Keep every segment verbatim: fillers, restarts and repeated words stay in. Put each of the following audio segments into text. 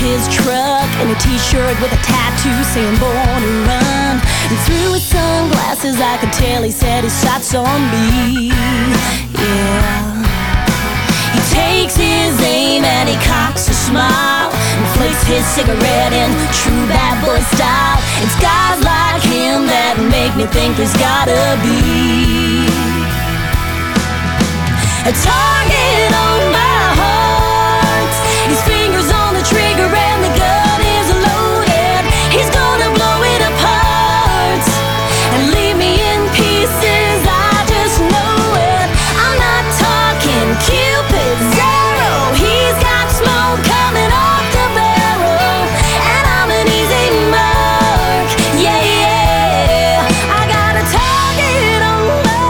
his truck in a t-shirt with a tattoo saying born to run. And through his sunglasses I could tell he set his sights on me. Yeah. He takes his aim and he cocks a smile and flicks his cigarette in true bad boy style. It's guys like him that make me think there's gotta be a target on my heart. His fingers on the trigger and the gun is loaded. He's gonna blow it apart and leave me in pieces. I just know it. I'm not talking Cupid Zero. He's got smoke coming off the barrel, and I'm an easy mark. Yeah, yeah. I got a target on my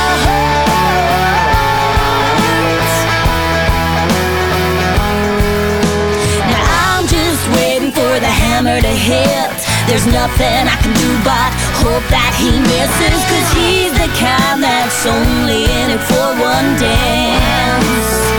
heart. Now I'm just waiting for the hammer to hit. There's nothing I can do but hope that he misses, 'cause he's the kind that's only in it for one dance.